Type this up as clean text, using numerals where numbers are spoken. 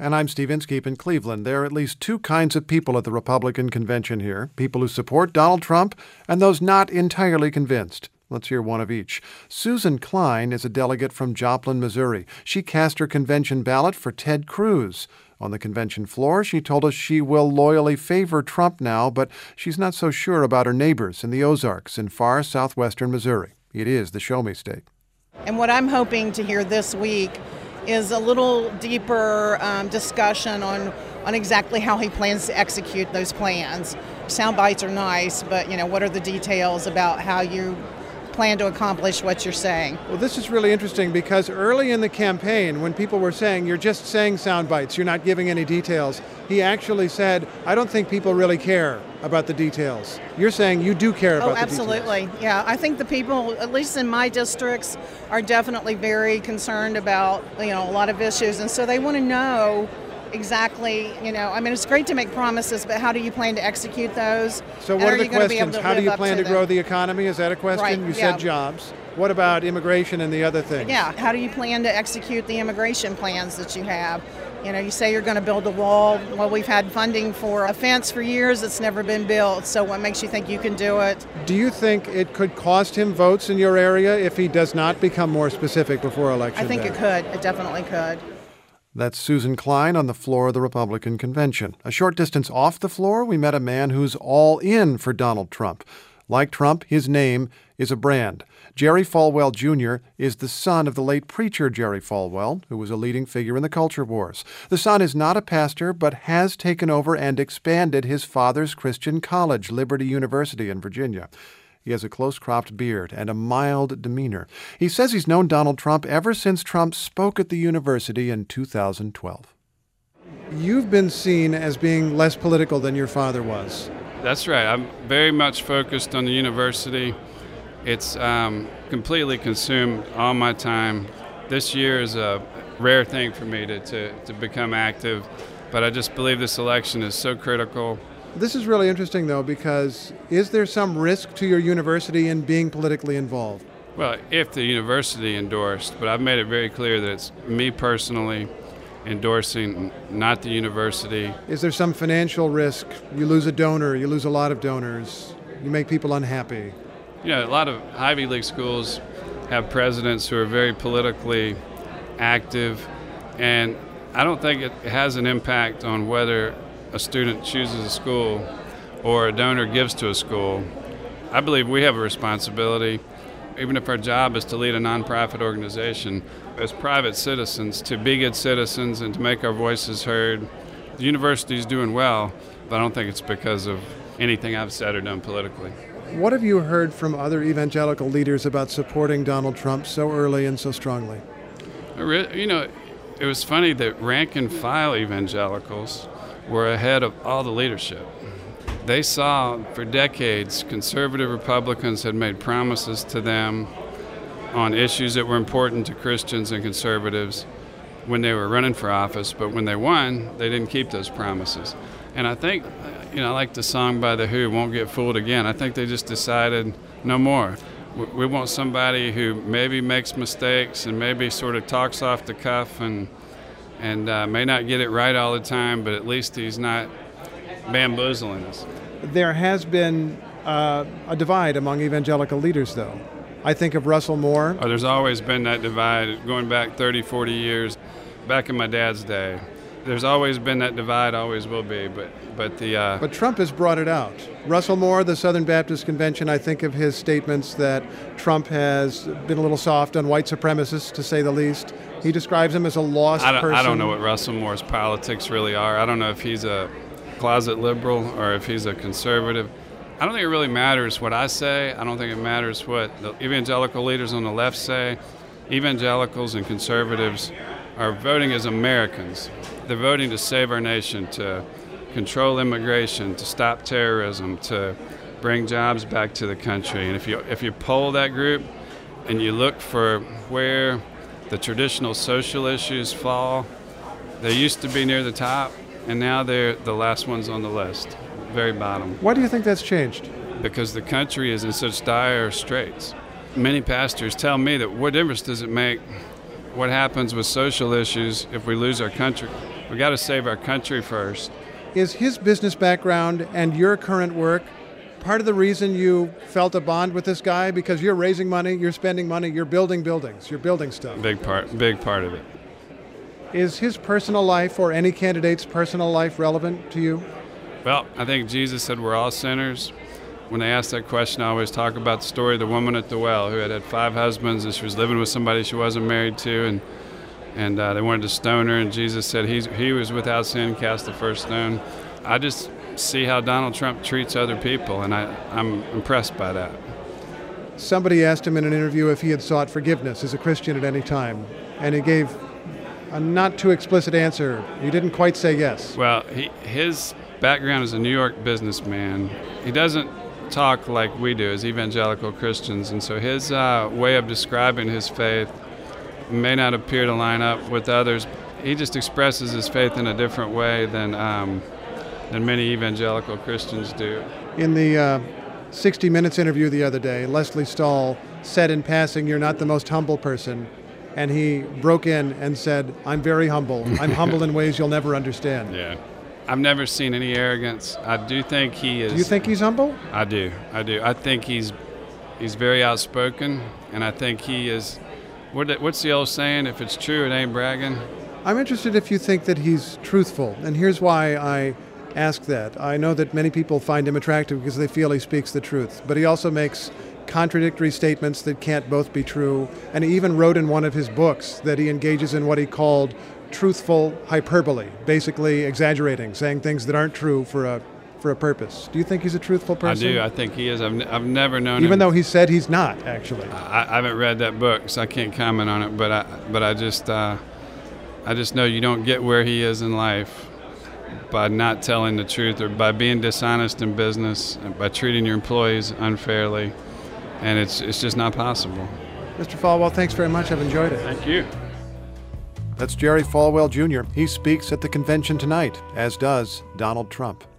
And I'm Steve Inskeep in Cleveland. There are at least two kinds of people at the Republican convention here, people who support Donald Trump and those not entirely convinced. Let's hear one of each. Susan Klein is a delegate from Joplin, Missouri. She cast her convention ballot for Ted Cruz. On the convention floor, she told us she will loyally favor Trump now, but she's not so sure about her neighbors in the Ozarks in far southwestern Missouri. It is the Show Me State. And what I'm hoping to hear this week is a little deeper discussion on exactly how he plans to execute those plans. Sound bites are nice, but what are the details about how you plan to accomplish what you're saying? Well, this is really interesting because early in the campaign, when people were saying, you're just saying sound bites, you're not giving any details, he actually said, I don't think people really care about the details. You're saying you do care about the details. Oh, absolutely. Yeah, I think the people, at least in my districts, are definitely very concerned about, a lot of issues. And so they want to know exactly, it's great to make promises, but how do you plan to execute those? So what are the questions? How do you plan to grow the economy? Is that a question? Right, you said jobs. What about immigration and the other things? Yeah, how do you plan to execute the immigration plans that you have? You say you're going to build a wall. Well, we've had funding for a fence for years. It's never been built. So what makes you think you can do it? Do you think it could cost him votes in your area if he does not become more specific before election day? I think it could. It definitely could. That's Susan Klein on the floor of the Republican convention. A short distance off the floor, we met a man who's all in for Donald Trump. Like Trump, his name is a brand. Jerry Falwell Jr. is the son of the late preacher Jerry Falwell, who was a leading figure in the culture wars. The son is not a pastor, but has taken over and expanded his father's Christian college, Liberty University in Virginia. He has a close-cropped beard and a mild demeanor. He says he's known Donald Trump ever since Trump spoke at the university in 2012. You've been seen as being less political than your father was. That's right. I'm very much focused on the university. It's completely consumed all my time. This year is a rare thing for me to become active, but I just believe this election is so critical. This is really interesting, though, because is there some risk to your university in being politically involved? Well, if the university endorsed, but I've made it very clear that it's me personally endorsing, not the university. Is there some financial risk? You lose a donor, you lose a lot of donors, you make people unhappy. A lot of Ivy League schools have presidents who are very politically active, and I don't think it has an impact on whether a student chooses a school or a donor gives to a school. I believe we have a responsibility, even if our job is to lead a nonprofit organization, as private citizens, to be good citizens and to make our voices heard. The university is doing well, but I don't think it's because of anything I've said or done politically. What have you heard from other evangelical leaders about supporting Donald Trump so early and so strongly? It was funny that rank and file evangelicals were ahead of all the leadership. They saw for decades conservative Republicans had made promises to them on issues that were important to Christians and conservatives when they were running for office, but when they won, they didn't keep those promises. And I think, like the song by The Who, Won't Get Fooled Again, I think they just decided no more. We want somebody who maybe makes mistakes and maybe sort of talks off the cuff and may not get it right all the time, but at least he's not bamboozling us. There has been a divide among evangelical leaders, though. I think of Russell Moore. Oh, there's always been that divide going back 30, 40 years, back in my dad's day. There's always been that divide, always will be, But Trump has brought it out. Russell Moore, the Southern Baptist Convention, I think of his statements that Trump has been a little soft on white supremacists, to say the least. He describes him as a lost person. I don't know what Russell Moore's politics really are. I don't know if he's a closet liberal or if he's a conservative. I don't think it really matters what I say. I don't think it matters what the evangelical leaders on the left say. Evangelicals and conservatives are voting as Americans. They're voting to save our nation, to control immigration, to stop terrorism, to bring jobs back to the country. And if you poll that group and you look for where the traditional social issues fall, they used to be near the top, and now they're the last ones on the list, very bottom. Why do you think that's changed? Because the country is in such dire straits. Many pastors tell me that what difference does it make what happens with social issues if we lose our country? We got to save our country first. Is his business background and your current work part of the reason you felt a bond with this guy? Because you're raising money, you're spending money, you're building buildings, you're building stuff. Big part of it. Is his personal life or any candidate's personal life relevant to you? Well, I think Jesus said we're all sinners. When they ask that question, I always talk about the story of the woman at the well who had 5 husbands, and she was living with somebody she wasn't married to, and they wanted to stone her, and Jesus said he was without sin, cast the first stone. I just see how Donald Trump treats other people, and I'm impressed by that. Somebody asked him in an interview if he had sought forgiveness as a Christian at any time, and he gave a not too explicit answer. He didn't quite say yes. Well, his background as a New York businessman, he doesn't talk like we do as evangelical Christians, and so his way of describing his faith may not appear to line up with others. He just expresses his faith in a different way than many evangelical Christians do. In the 60 Minutes interview the other day, Lesley Stahl said in passing, "You're not the most humble person," and he broke in and said, "I'm very humble. I'm humble in ways you'll never understand." Yeah. I've never seen any arrogance. I do think he is. Do you think he's humble? I do. I think he's very outspoken, and I think he is. What's the old saying? If it's true, it ain't bragging. I'm interested if you think that he's truthful, and here's why I ask that. I know that many people find him attractive because they feel he speaks the truth, but he also makes contradictory statements that can't both be true, and he even wrote in one of his books that he engages in what he called truthful hyperbole, basically exaggerating, saying things that aren't true for a purpose. Do you think he's a truthful person? I do. I think he is. I've never known him. Even though he said he's not, actually. I haven't read that book, so I can't comment on it, but I just know you don't get where he is in life by not telling the truth or by being dishonest in business, by treating your employees unfairly, and it's just not possible. Mr. Falwell, thanks very much. I've enjoyed it. Thank you. That's Jerry Falwell, Jr. He speaks at the convention tonight, as does Donald Trump.